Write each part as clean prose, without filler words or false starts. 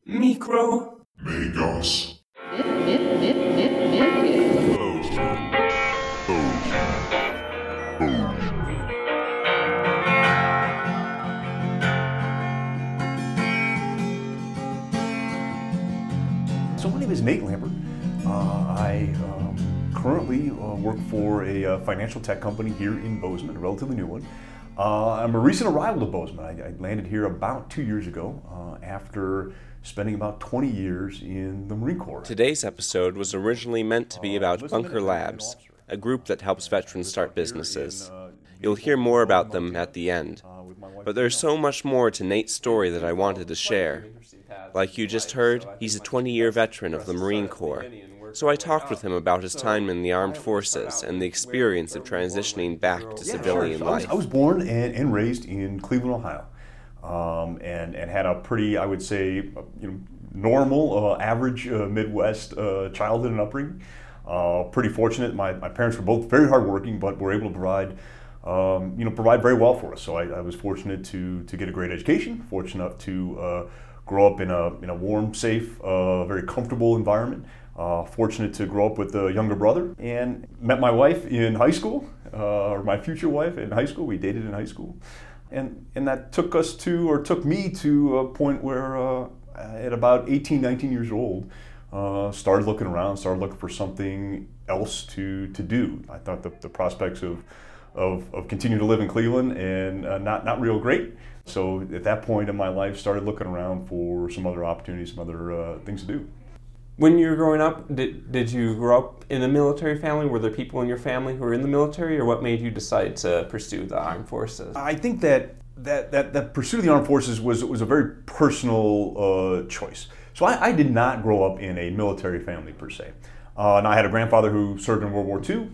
Micro. Megos. So my name is Nate Lambert. I currently work for a financial tech company here in Bozeman, a relatively new one. I'm a recent arrival to Bozeman. I landed here about 2 years ago after spending about 20 years in the Marine Corps. Today's episode was originally meant to be about Bunker Labs, a group that helps veterans start businesses. You'll hear more about them at the end. But there's so much more to Nate's story that I wanted to share. Like you just heard, he's a 20-year veteran of the Marine Corps. So I talked with him about his time in the armed forces and the experience of transitioning back to civilian life. I was born and raised in Cleveland, Ohio, and had a pretty, I would say, normal, average Midwest childhood and upbringing. Pretty fortunate. My parents were both very hardworking, but were able to provide very well for us. So I was fortunate to get a great education. Fortunate enough to grow up in a warm, safe, very comfortable environment. Fortunate to grow up with a younger brother, and met my wife in high school, or my future wife in high school. We dated in high school, and that took me to a point where at about 18, 19 years old, started looking around, started looking for something else to do. I thought the prospects of continuing to live in Cleveland and not real great. So at that point in my life, started looking around for some other opportunities, some other things to do. When you were growing up, did you grow up in a military family? Were there people in your family who were in the military, or what made you decide to pursue the armed forces? I think that pursuit of the armed forces was a very personal choice. So I did not grow up in a military family per se. And I had a grandfather who served in World War II,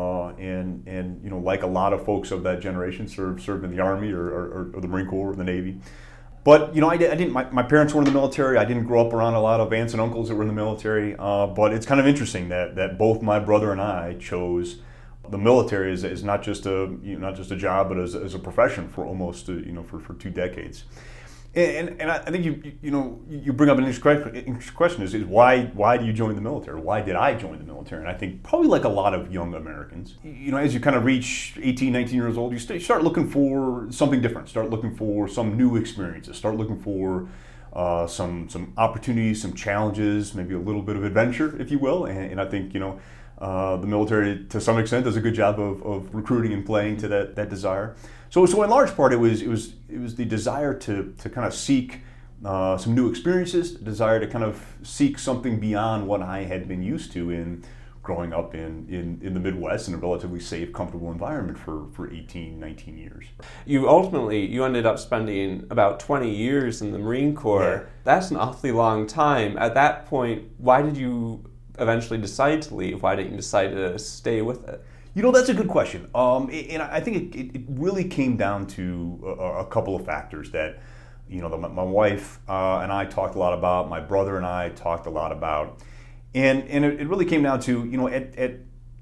and like a lot of folks of that generation, served in the Army or the Marine Corps or the Navy. But I didn't. My parents were in the military. I didn't grow up around a lot of aunts and uncles that were in the military. But it's kind of interesting that both my brother and I chose the military as not just a job, but as a profession for almost for 2 decades. And I think you bring up an interesting question is why do you join the military? Why did I join the military? And I think probably like a lot of young Americans, as you kind of reach 18, 19 years old, you start looking for something different, start looking for some new experiences, start looking for some opportunities, some challenges, maybe a little bit of adventure, if you will. And I think the military to some extent does a good job of recruiting and playing to that desire. So in large part, it was the desire to kind of seek some new experiences, the desire to kind of seek something beyond what I had been used to in growing up in the Midwest in a relatively safe, comfortable environment for 18, 19 years. You ended up spending about 20 years in the Marine Corps. Yeah. That's an awfully long time. At that point, why did you eventually decide to leave? Why didn't you decide to stay with it? That's a good question. And I think it really came down to a couple of factors that, my wife and I talked a lot about, my brother and I talked a lot about. And it really came down to, at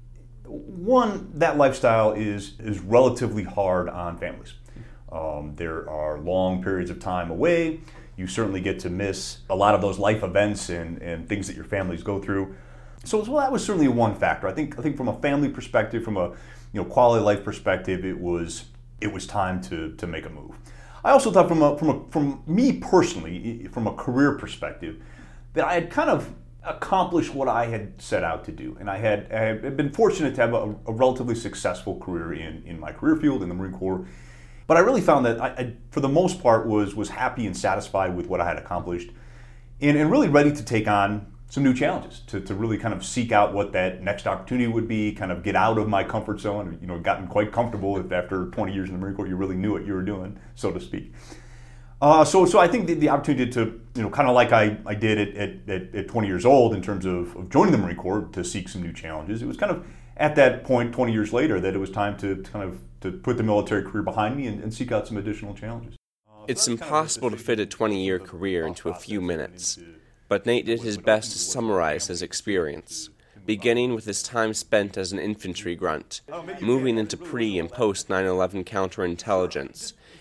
one, that lifestyle is relatively hard on families. There are long periods of time away. You certainly get to miss a lot of those life events and things that your families go through. So that was certainly one factor. I think from a family perspective, from a quality of life perspective, it was time to make a move. I also thought from me personally, from a career perspective, that I had kind of accomplished what I had set out to do, and I had been fortunate to have a relatively successful career in my career field in the Marine Corps. But I really found that I for the most part, was happy and satisfied with what I had accomplished, and really ready to take on some new challenges, to really kind of seek out what that next opportunity would be, kind of get out of my comfort zone. Gotten quite comfortable if after 20 years in the Marine Corps you really knew what you were doing, so to speak. So I think the opportunity to, kind of like I did at 20 years old in terms of joining the Marine Corps to seek some new challenges, it was kind of at that point 20 years later that it was time to put the military career behind me and seek out some additional challenges. It's impossible to fit a 20-year career into a few minutes. But Nate did his best to summarize his experience, beginning with his time spent as an infantry grunt, moving into pre- and post-9/11 counterintelligence,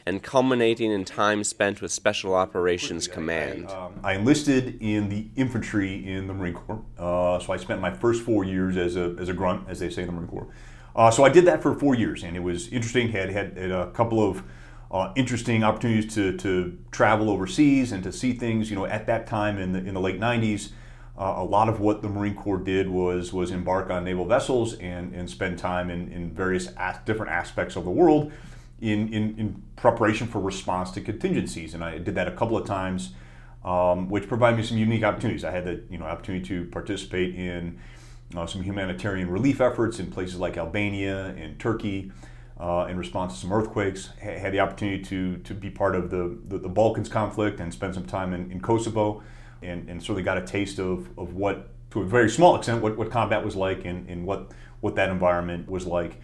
and culminating in time spent with Special Operations Command. I enlisted in the infantry in the Marine Corps, so I spent my first 4 years as a grunt, as they say in the Marine Corps. So I did that for 4 years, and it was interesting. Had a couple of interesting opportunities to travel overseas and to see things. At that time in the late 90s, a lot of what the Marine Corps did was embark on naval vessels and spend time in various different aspects of the world in preparation for response to contingencies. And I did that a couple of times, which provided me some unique opportunities. I had the opportunity to participate in some humanitarian relief efforts in places like Albania and Turkey in response to some earthquakes. Had the opportunity to be part of the Balkans conflict and spend some time in Kosovo, and certainly got a taste of what, to a very small extent, what combat was like and what that environment was like,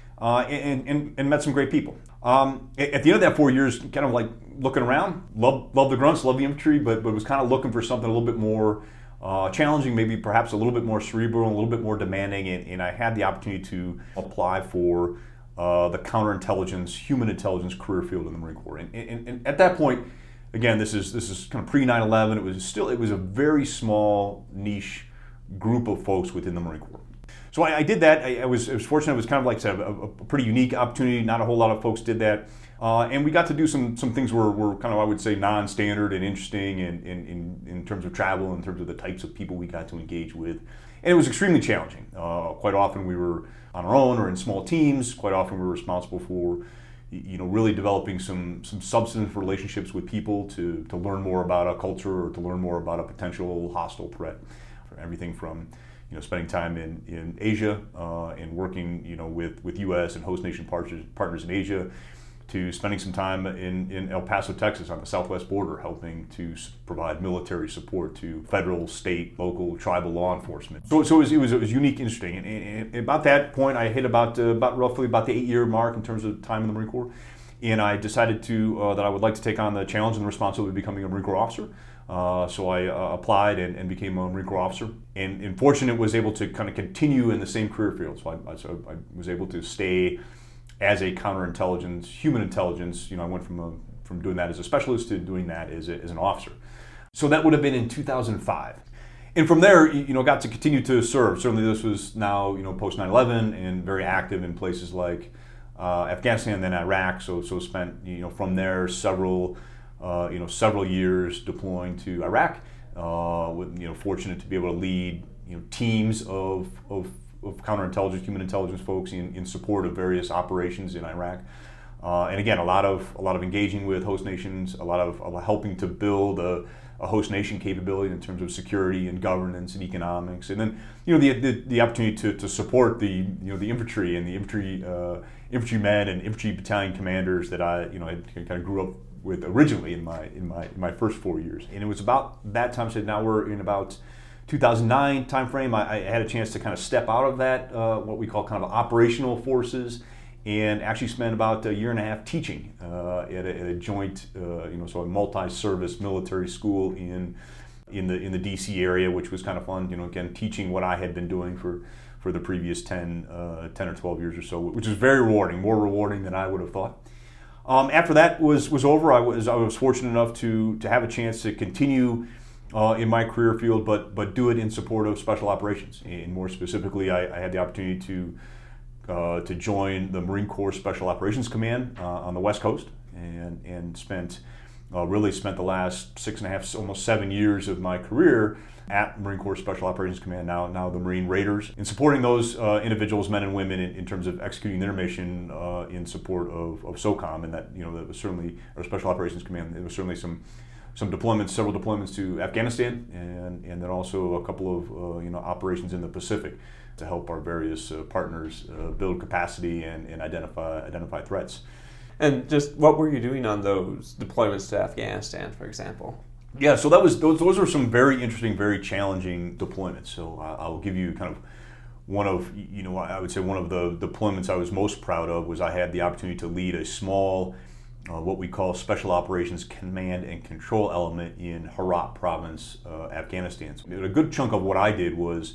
and met some great people. At the end of that 4 years, kind of like looking around, loved the grunts, loved the infantry, but was kind of looking for something a little bit more challenging, maybe perhaps a little bit more cerebral, a little bit more demanding, and I had the opportunity to apply for the counterintelligence, human intelligence career field in the Marine Corps. And at that point, again, this is kind of pre 9/11. It was a very small niche group of folks within the Marine Corps. So I did that. I was fortunate. It was kind of like I said, a pretty unique opportunity. Not a whole lot of folks did that. And we got to do some things were kind of, I would say, non-standard and interesting in terms of travel, in terms of the types of people we got to engage with. And it was extremely challenging. Quite often we were on our own or in small teams. Quite often we were responsible for really developing some substantive relationships with people to learn more about a culture or to learn more about a potential hostile threat. Everything from spending time in Asia and working with U.S. and host nation partners in Asia, to spending some time in El Paso, Texas, on the southwest border, helping to provide military support to federal, state, local, tribal law enforcement. So it was unique, interesting. And about that point, I hit about roughly the 8-year mark in terms of time in the Marine Corps, and I decided that I would like to take on the challenge and the responsibility of becoming a Marine Corps officer. So I applied and became a Marine Corps officer, and fortunate was able to kind of continue in the same career field. So I was able to stay as a counterintelligence, human intelligence. I went from doing that as a specialist to doing that as an officer. So that would have been in 2005. And from there, got to continue to serve. Certainly this was now, post 9/11 and very active in places like Afghanistan and then Iraq. So spent, from there several years deploying to Iraq. Fortunate to be able to lead, teams of counterintelligence, human intelligence folks in support of various operations in Iraq, and again, a lot of engaging with host nations, a lot of helping to build a host nation capability in terms of security and governance and economics, and then the opportunity to support the infantry and the infantrymen and infantry battalion commanders that I kind of grew up with originally in my first 4 years. And it was about that time. So now we're in about 2009 timeframe. I had a chance to kind of step out of that, what we call kind of operational forces, and actually spent about a year and a half teaching at a joint, so a multi-service military school in the DC area, which was kind of fun. Again, teaching what I had been doing for the previous 10 or 12 years or so, which is very rewarding, more rewarding than I would have thought. After that was over, I was fortunate enough to have a chance to continue in my career field, but do it in support of special operations. And more specifically, I had the opportunity to join the Marine Corps Special Operations Command on the West Coast, and spent the last 6.5, almost 7 years of my career at Marine Corps Special Operations Command, now the Marine Raiders, in supporting those individuals, men and women, in terms of executing their mission in support of SOCOM, and that that was certainly our Special Operations Command. There was certainly some deployments, several deployments to Afghanistan, and then also a couple of operations in the Pacific to help our various partners build capacity and identify threats. And just what were you doing on those deployments to Afghanistan, for example? Yeah, so those were some very interesting, very challenging deployments. So I'll give you kind of one of, I would say one of the deployments I was most proud of was I had the opportunity to lead a small, what we call Special Operations Command and Control element in Herat Province, Afghanistan. So a good chunk of what I did was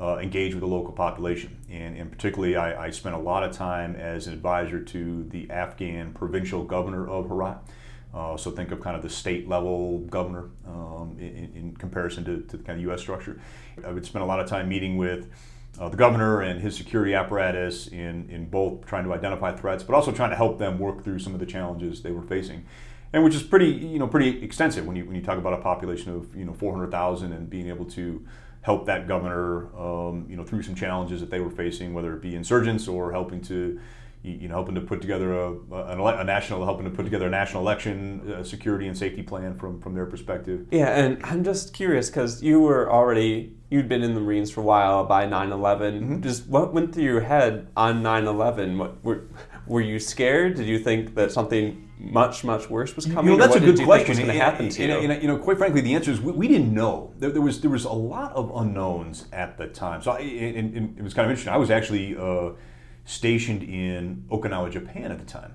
engage with the local population. And particularly, I spent a lot of time as an advisor to the Afghan provincial governor of Herat. So think of kind of the state level governor in comparison to the kind of U.S. structure. I would spend a lot of time meeting with the governor and his security apparatus in both trying to identify threats, but also trying to help them work through some of the challenges they were facing, and which is pretty extensive when you talk about a population of 400,000 and being able to help that governor through some challenges that they were facing, whether it be insurgents or helping to put together a national election security and safety plan from their perspective. Yeah, and I'm just curious because you'd been in the Marines for a while by 9/11. Mm-hmm. Just what went through your head on 9/11? What were you scared? Did you think that something much worse was coming? That's a good question. Was going to happen to you? Quite frankly, the answer is we didn't know. There was a lot of unknowns at the time. So and it was kind of interesting. I was actually stationed in Okinawa, Japan at the time.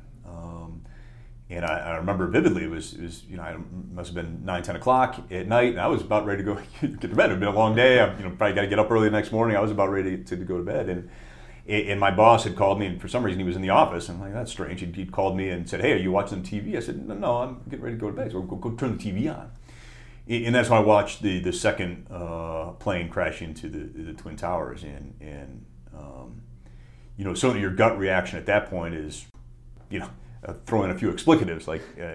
And I remember vividly, it was it must have been 9-10 o'clock at night, and I was about ready to go get to bed. It had been a long day. I probably got to get up early the next morning. I was about ready to go to bed, and my boss had called me, and for some reason he was in the office. And I'm like, that's strange. He'd called me and said, hey, are you watching TV? I said, no, I'm getting ready to go to bed. So go turn the TV on. And that's when I watched the second plane crash into the Twin Towers, and certainly your gut reaction at that point is, throw in a few explicatives,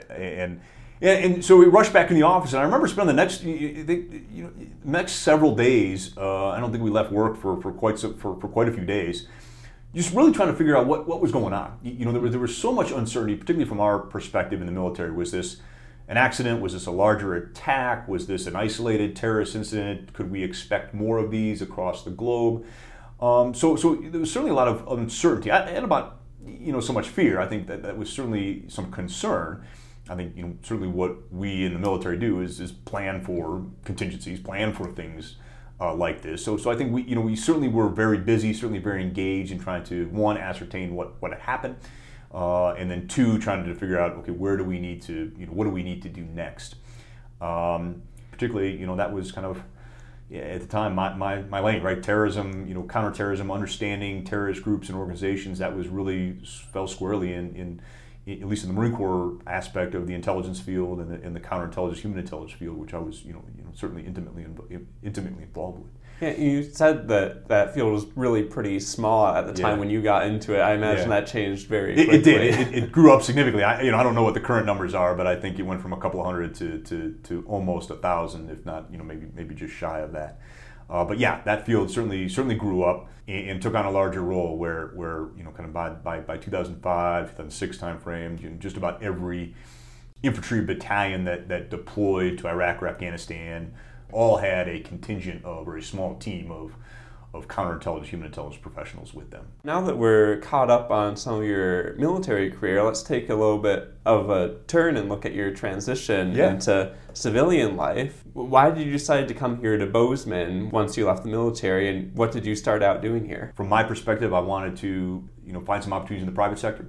and so we rushed back in the office, and I remember spending the next several days. I don't think we left work for quite a few days, just really trying to figure out what was going on. There was so much uncertainty, particularly from our perspective in the military. Was this an accident? Was this a larger attack? Was this an isolated terrorist incident? Could we expect more of these across the globe? So there was certainly a lot of uncertainty and about so much fear. I think that was certainly some concern. I think certainly what we in the military do is plan for contingencies, plan for things like this. So I think we certainly were very busy, certainly very engaged in trying to, one, ascertain what had happened, and then two, trying to figure out, okay, what do we need to do next? Particularly, that was kind of, at the time, my lane, right? Terrorism, counterterrorism, understanding terrorist groups and organizations, that was really fell squarely in at least in the Marine Corps aspect of the intelligence field and the counterintelligence, human intelligence field, which I was, certainly intimately involved with. Yeah, you said that field was really pretty small at the time when you got into it. I imagine that changed very quickly. It did. It grew up significantly. I don't know what the current numbers are, but I think it went from a couple of hundred to almost 1,000, if not, maybe just shy of that. But yeah, that field certainly grew up and took on a larger role where kind of by 2005, 2006 timeframe, just about every infantry battalion that deployed to Iraq or Afghanistan all had a contingent of, or a small team of counterintelligence, human intelligence professionals with them. Now that we're caught up on some of your military career, let's take a little bit of a turn and look at your transition into civilian life. Why did you decide to come here to Bozeman once you left the military, and what did you start out doing here? From my perspective, I wanted to find some opportunities in the private sector.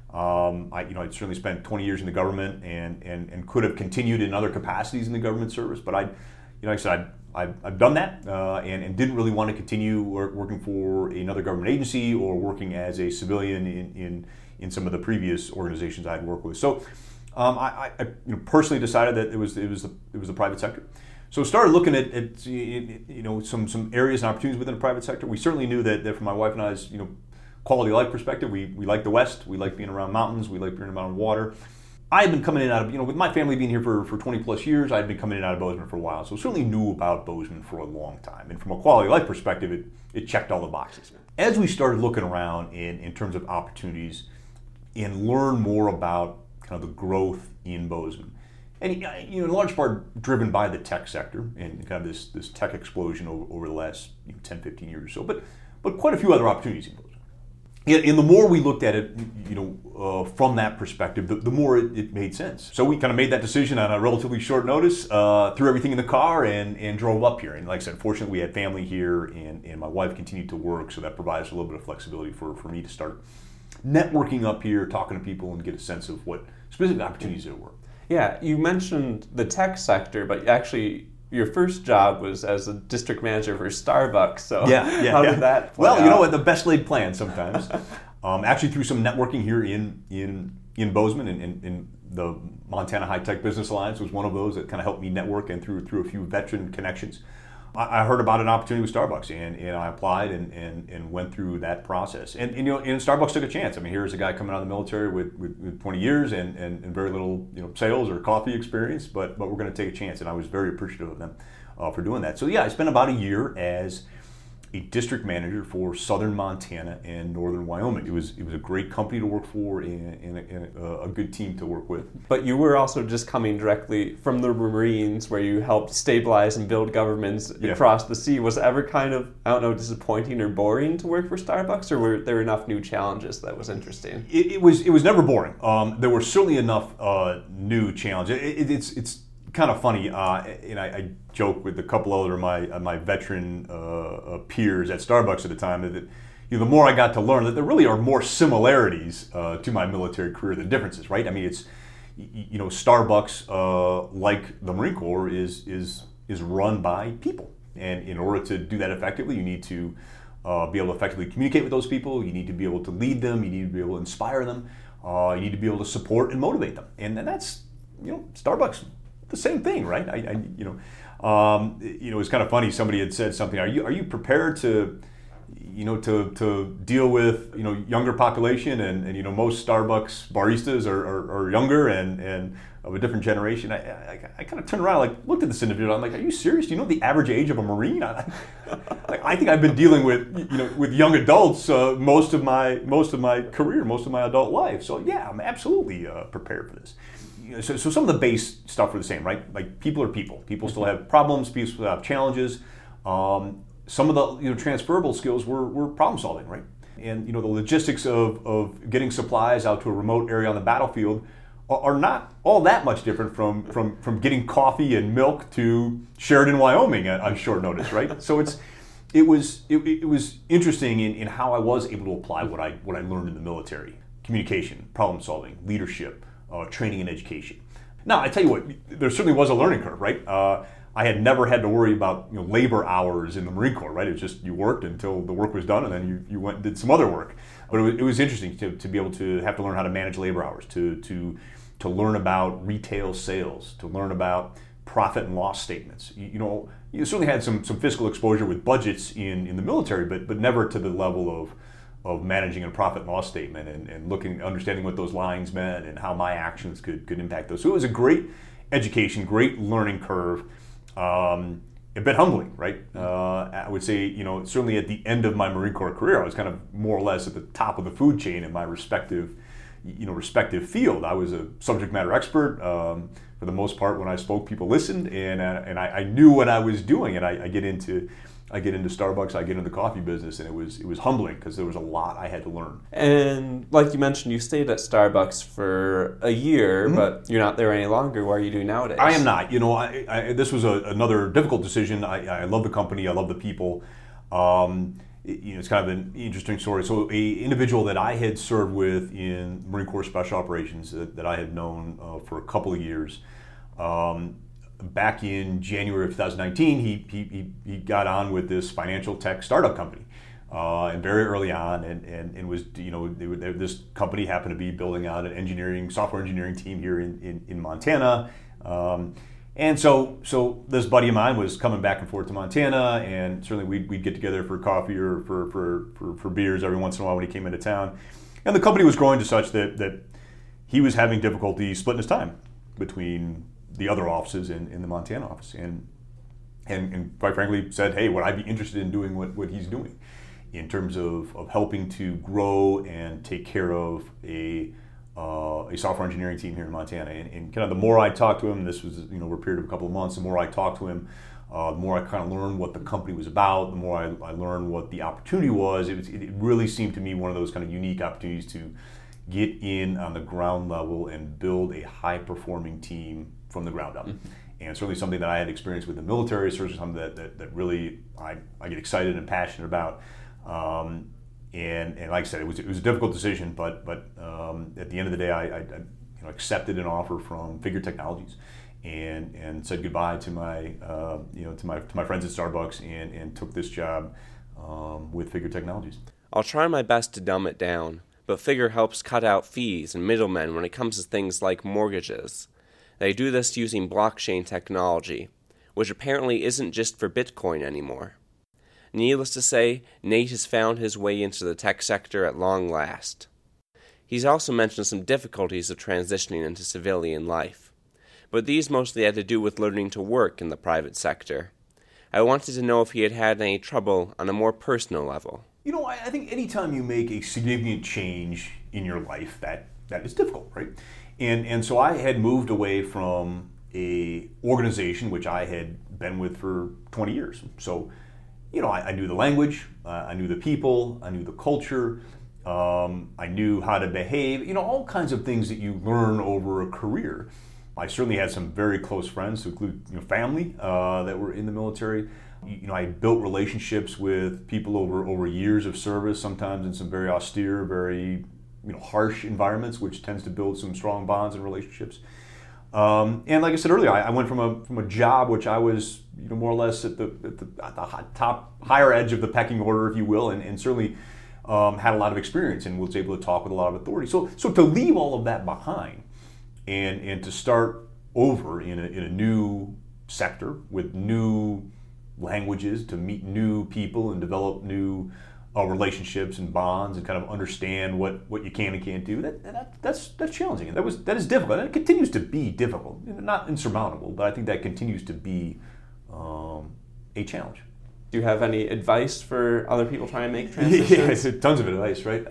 I'd certainly spent 20 years in the government and could have continued in other capacities in the government service, but like I said, I've done that and didn't really want to continue working for another government agency or working as a civilian in some of the previous organizations I had worked with. So I personally decided that it was the private sector. So started looking at some areas and opportunities within the private sector. We certainly knew that from my wife and I's quality of life perspective, we like the West. We like being around mountains. We like being around water. I had been coming in and out of, with my family being here for 20 plus years, I had been coming in and out of Bozeman for a while. So certainly knew about Bozeman for a long time. And from a quality of life perspective, it checked all the boxes. As we started looking around in terms of opportunities and learn more about kind of the growth in Bozeman, and in large part driven by the tech sector and kind of this tech explosion over the last 10, 15 years or so, but quite a few other opportunities in Bozeman. And the more we looked at it, from that perspective, the more it made sense. So we kind of made that decision on a relatively short notice, threw everything in the car and drove up here. And like I said, fortunately we had family here and my wife continued to work, so that provides a little bit of flexibility for me to start networking up here, talking to people and get a sense of what specific opportunities there were. Yeah, you mentioned the tech sector, but actually your first job was as a district manager for Starbucks. So how did that play Well, out? you know what? The best laid plan sometimes. Actually, through some networking here in Bozeman, in the Montana High Tech Business Alliance was one of those that kind of helped me network, and through a few veteran connections, I heard about an opportunity with Starbucks, and I applied and went through that process. And Starbucks took a chance. I mean, here's a guy coming out of the military with 20 years and very little sales or coffee experience, but we're going to take a chance, and I was very appreciative of them for doing that. So yeah, I spent about a year as a district manager for southern Montana and northern Wyoming. It was a great company to work for and a good team to work with. But you were also just coming directly from the Marines, where you helped stabilize and build governments across the sea. Was it ever kind of, I don't know, disappointing or boring to work for Starbucks, or were there enough new challenges that was interesting? It was never boring. There were certainly enough new challenges. It's kind of funny, and I joke with a couple other of my veteran peers at Starbucks at the time that the more I got to learn that there really are more similarities to my military career than differences, right? I mean, it's Starbucks, like the Marine Corps, is run by people, and in order to do that effectively, you need to be able to effectively communicate with those people. You need to be able to lead them. You need to be able to inspire them. You need to be able to support and motivate them, and that's Starbucks. The same thing, right? It's kind of funny. Somebody had said something. Are you prepared to deal with younger population and most Starbucks baristas are younger and of a different generation. I kind of turned around, looked at this individual. I'm like, are you serious? Do you know the average age of a Marine? I think I've been dealing with young adults most of my career, most of my adult life. So yeah, I'm absolutely prepared for this. So some of the base stuff are the same, right? Like people are people. People still have problems. People still have challenges. Some of the transferable skills were problem solving, right? And the logistics of getting supplies out to a remote area on the battlefield are not all that much different from getting coffee and milk to Sheridan, Wyoming on short notice, right? So it was interesting in how I was able to apply what I learned in the military: communication, problem solving, leadership. Training and education. Now, I tell you what, there certainly was a learning curve, right? I had never had to worry about labor hours in the Marine Corps, right? It was just you worked until the work was done, and then you went and did some other work. But it was interesting to be able to have to learn how to manage labor hours, to learn about retail sales, to learn about profit and loss statements. You certainly had some fiscal exposure with budgets in the military, but never to the level of managing a profit and loss statement and understanding what those lines meant and how my actions could impact those. So it was a great education, great learning curve, a bit humbling, right? I would say, certainly at the end of my Marine Corps career, I was kind of more or less at the top of the food chain in my respective field. I was a subject matter expert. For the most part, when I spoke, people listened, and I knew what I was doing, and I get into Starbucks, I get into the coffee business, and it was humbling because there was a lot I had to learn. And like you mentioned, you stayed at Starbucks for a year, but you're not there any longer. What are you doing nowadays? I am not. This was another difficult decision. I love the company. I love the people. It's kind of an interesting story. So, a individual that I had served with in Marine Corps Special Operations that I had known for a couple of years. Back in January of 2019, he got on with this financial tech startup company, and very early on, and was this company happened to be building out an software engineering team here in Montana, and so this buddy of mine was coming back and forth to Montana, and certainly we'd get together for coffee or for beers every once in a while when he came into town, and the company was growing to such that he was having difficulty splitting his time between the other offices in the Montana office, and quite frankly said, hey, would I be interested in doing what he's doing in terms of helping to grow and take care of a software engineering team here in Montana. And kind of the more I talked to him, this was over a period of a couple of months, the more I talked to him, the more I kind of learned what the company was about, the more I learned what the opportunity was. It really seemed to me one of those kind of unique opportunities to get in on the ground level and build a high-performing team from the ground up. And certainly something that I had experience with in the military, certainly something that really I get excited and passionate about. And like I said, it was a difficult decision, but at the end of the day, I accepted an offer from Figure Technologies, and said goodbye to my to my friends at Starbucks and took this job with Figure Technologies. I'll try my best to dumb it down, but Figure helps cut out fees and middlemen when it comes to things like mortgages. They do this using blockchain technology, which apparently isn't just for Bitcoin anymore. Needless to say, Nate has found his way into the tech sector at long last. He's also mentioned some difficulties of transitioning into civilian life, but these mostly had to do with learning to work in the private sector. I wanted to know if he had had any trouble on a more personal level. You know, I think anytime you make a significant change in your life, that is difficult, right? And so I had moved away from a organization which I had been with for 20 years. So, you know, I knew the language, I knew the people, I knew the culture, I knew how to behave, you know, all kinds of things that you learn over a career. I certainly had some very close friends, to include family that were in the military. You know, I built relationships with people over years of service, sometimes in some very austere, very harsh environments, which tends to build some strong bonds and relationships. And like I said earlier, I went from a job which I was more or less at the top higher edge of the pecking order, if you will, and certainly had a lot of experience and was able to talk with a lot of authority. So to leave all of that behind and to start over in a new sector with new languages, to meet new people and develop new relationships and bonds and kind of understand what you can and can't do, that's challenging. And that is difficult. And it continues to be difficult. Not insurmountable, but I think that continues to be a challenge. Do you have any advice for other people trying to make transitions? Yeah, tons of advice, right?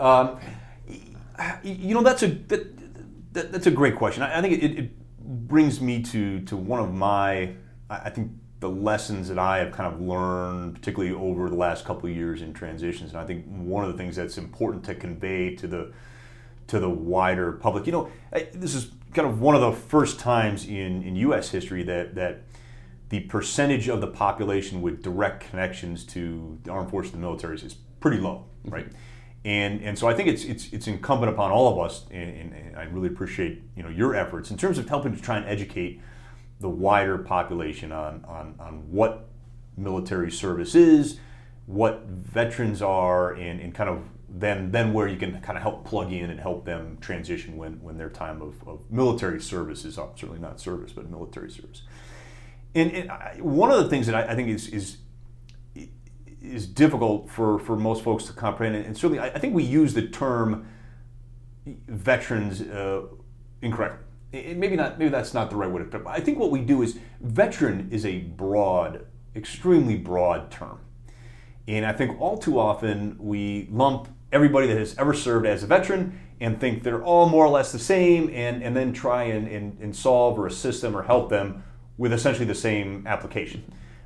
That's a great question. I think it brings me to one of my, I think, the lessons that I have kind of learned, particularly over the last couple of years in transitions. And I think one of the things that's important to convey to the wider public, this is kind of one of the first times in U.S. history that the percentage of the population with direct connections to the armed forces and the military is pretty low, right? And so I think it's incumbent upon all of us, and I really appreciate your efforts in terms of helping to try and educate the wider population on what military service is, what veterans are, and kind of then where you can kind of help plug in and help them transition when their time of military service is up. Certainly not service, but military service. And one of the things that I think is difficult for most folks to comprehend, and certainly I think we use the term veterans incorrectly. Maybe that's not the right way to put it. But I think what we do is veteran is a broad, extremely broad term. And I think all too often we lump everybody that has ever served as a veteran and think they're all more or less the same and then try and solve or assist them or help them with essentially the same application.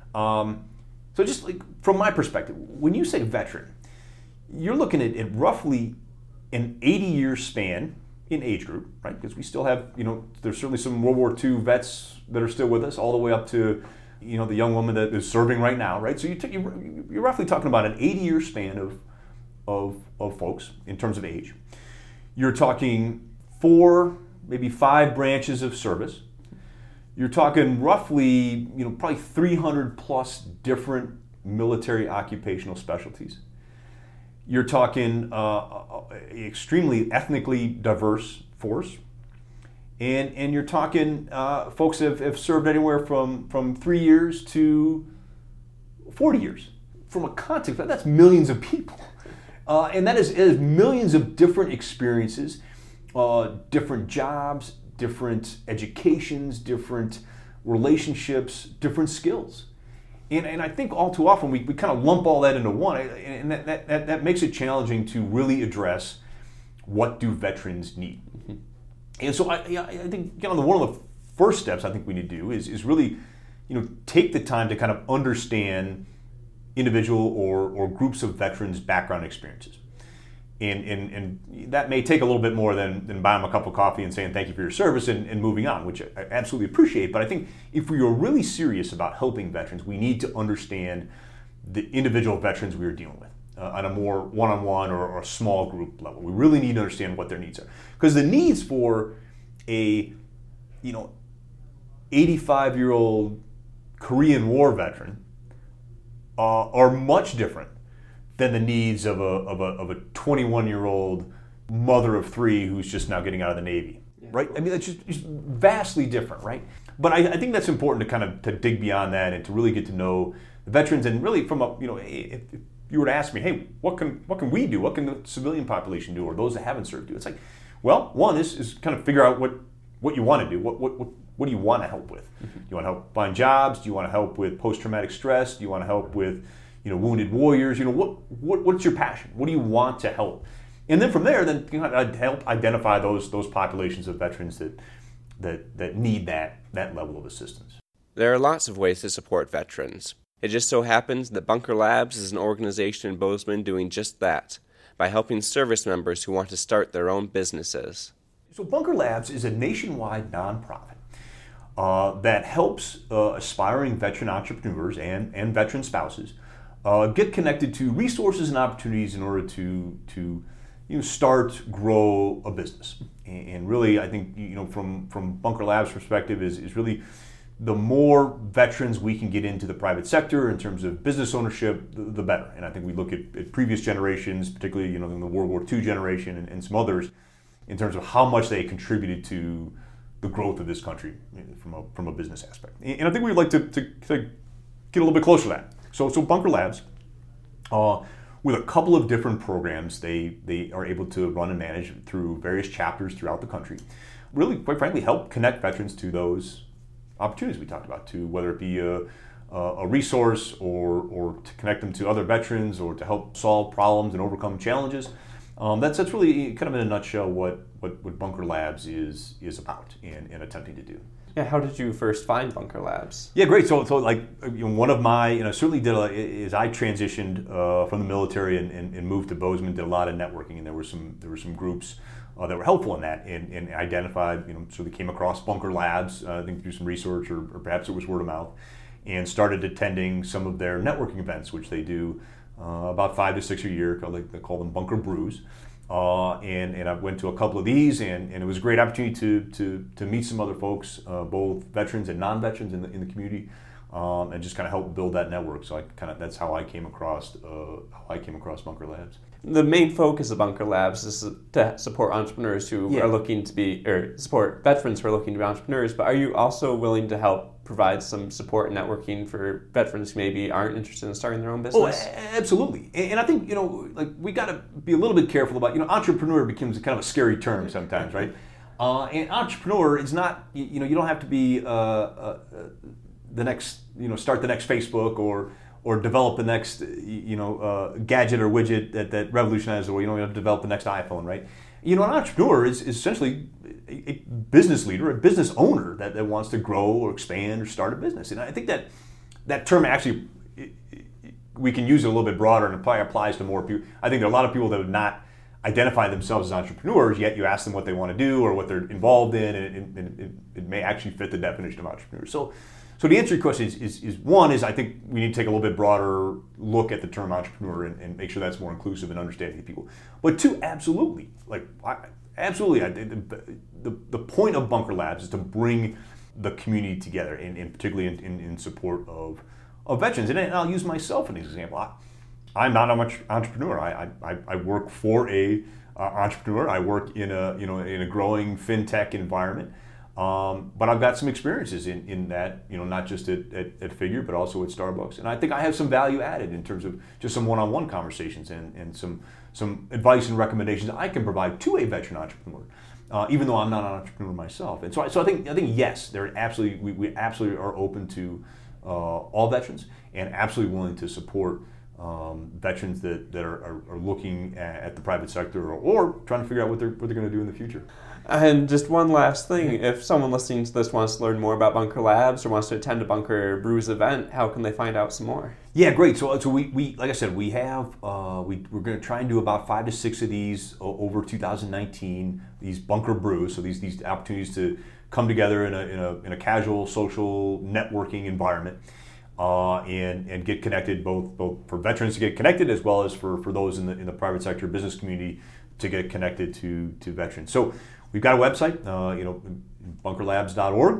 So just like from my perspective, when you say veteran, you're looking at roughly an 80-year span in age group, right? Because we still have, there's certainly some World War II vets that are still with us, all the way up to, the young woman that is serving right now, right? So you're roughly talking about an 80-year span of folks in terms of age. You're talking 4, maybe 5 branches of service. You're talking roughly, probably 300 plus different military occupational specialties. You're talking extremely ethnically diverse force, and you're talking folks have served anywhere from 3 years to 40 years. From a context, that's millions of people, and that is millions of different experiences, different jobs, different educations, different relationships, different skills. And I think all too often we kind of lump all that into one, and that makes it challenging to really address what do veterans need. Mm-hmm. And so I think one of the first steps I think we need to do is really take the time to kind of understand individual or groups of veterans' background experiences. And that may take a little bit more than buying them a cup of coffee and saying thank you for your service and moving on, which I absolutely appreciate. But I think if we are really serious about helping veterans, we need to understand the individual veterans we are dealing with on a more one-on-one or a small group level. We really need to understand what their needs are. Because the needs for a 85-year-old Korean War veteran are much different than the needs of a 21-year-old mother of three who's just now getting out of the Navy, right? I mean, it's just vastly different, right? But I think that's important to kind of to dig beyond that and to really get to know the veterans, and really from a, if you were to ask me, hey, what can we do? What can the civilian population do, or those that haven't served do? It's like, well, one is kind of figure out what you want to do. What do you want to help with? Do you want to help find jobs? Do you want to help with post-traumatic stress? Do you want to help with wounded warriors? What's your passion? What do you want to help? And then from there, then I'd help identify those populations of veterans that need that level of assistance. There are lots of ways to support veterans. It just so happens that Bunker Labs is an organization in Bozeman doing just that, by helping service members who want to start their own businesses. So Bunker Labs is a nationwide nonprofit that helps aspiring veteran entrepreneurs and veteran spouses get connected to resources and opportunities in order to start, grow a business. And really, I think from Bunker Labs' perspective is really the more veterans we can get into the private sector in terms of business ownership, the better. And I think we look at previous generations, particularly in the World War II generation and some others, in terms of how much they contributed to the growth of this country from a business aspect. And I think we'd like to get a little bit closer to that. So Bunker Labs, with a couple of different programs, they are able to run and manage through various chapters throughout the country. Really, quite frankly, help connect veterans to those opportunities we talked about, to whether it be a resource or to connect them to other veterans or to help solve problems and overcome challenges. That's really kind of in a nutshell what Bunker Labs is about and attempting to do. Yeah, how did you first find Bunker Labs? Yeah, great. So like one of my certainly did is I transitioned from the military and moved to Bozeman, did a lot of networking, and there were some groups that were helpful in that, and identified sort of came across Bunker Labs, I think through some research or perhaps it was word of mouth, and started attending some of their networking events, which they do about 5 to 6 a year. They call them Bunker Brews. And I went to a couple of these, and it was a great opportunity to meet some other folks, both veterans and non-veterans in the community, and just kind of help build that network. So that's how I came across Bunker Labs. The main focus of Bunker Labs is to support entrepreneurs who are looking to be, or support veterans who are looking to be entrepreneurs. But are you also willing to help provide some support and networking for veterans who maybe aren't interested in starting their own business? Oh, absolutely. And I think, we got to be a little bit careful about, entrepreneur becomes kind of a scary term sometimes, right? And entrepreneur is not, you don't have to be the next, start the next Facebook or develop the next, gadget or widget that revolutionizes the world. You don't have to develop the next iPhone, right? An entrepreneur is essentially a business leader, a business owner that wants to grow or expand or start a business. And I think that term actually, we can use it a little bit broader, and it probably applies to more people. I think there are a lot of people that would not identify themselves as entrepreneurs, yet you ask them what they want to do or what they're involved in, and it may actually fit the definition of entrepreneur. So to answer your question is I think we need to take a little bit broader look at the term entrepreneur and make sure that's more inclusive and understanding of people. But two, absolutely, the point of Bunker Labs is to bring the community together, and particularly in support of veterans. And I'll use myself as an example. I'm not a much entrepreneur. I work for a entrepreneur. I work in a growing fintech environment. But I've got some experiences in that, not just at Figure, but also at Starbucks. And I think I have some value added in terms of just some one-on-one conversations and some advice and recommendations I can provide to a veteran entrepreneur, even though I'm not an entrepreneur myself. And so I think yes, we absolutely are open to all veterans, and absolutely willing to support veterans that are looking at the private sector or trying to figure out what they're going to do in the future. And just one last thing, if someone listening to this wants to learn more about Bunker Labs or wants to attend a Bunker Brews event, how can they find out some more? Yeah, great. So we like I said, we have we're going to try and do about 5 to 6 of these over 2019. These Bunker Brews, so these opportunities to come together in a casual social networking environment. And get connected, both for veterans to get connected, as well as for those in the private sector business community to get connected to veterans. So we've got a website, bunkerlabs.org.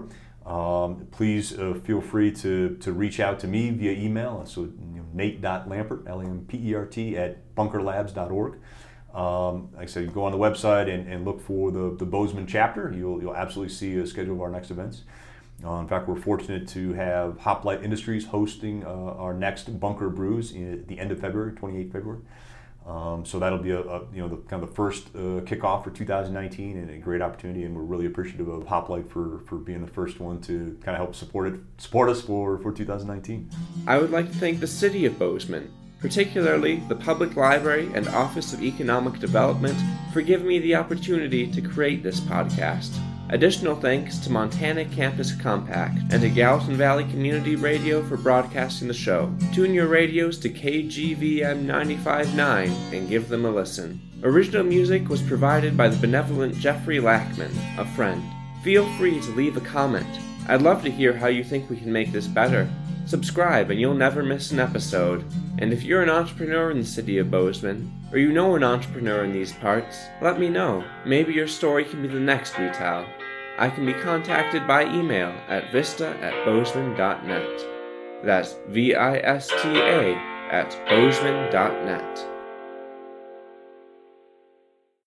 Please feel free to reach out to me via email. So Nate.Lampert, Lampert, at bunkerlabs.org. Like I said, you go on the website and look for the Bozeman chapter. You'll absolutely see a schedule of our next events. In fact, we're fortunate to have Hoplite Industries hosting our next Bunker Brews at the end of February, 28th February. So that'll be the first kickoff for 2019 and a great opportunity, and we're really appreciative of Hoplite for being the first one to kind of help support us for 2019. I would like to thank the City of Bozeman, particularly the Public Library and Office of Economic Development, for giving me the opportunity to create this podcast. Additional thanks to Montana Campus Compact and to Gallatin Valley Community Radio for broadcasting the show. Tune your radios to KGVM 95.9 and give them a listen. Original music was provided by the benevolent Jeffrey Lackman, a friend. Feel free to leave a comment. I'd love to hear how you think we can make this better. Subscribe and you'll never miss an episode. And if you're an entrepreneur in the City of Bozeman, or you know an entrepreneur in these parts, let me know. Maybe your story can be the next we tell. I can be contacted by email at vista@bozeman.net. That's VISTA@bozeman.net.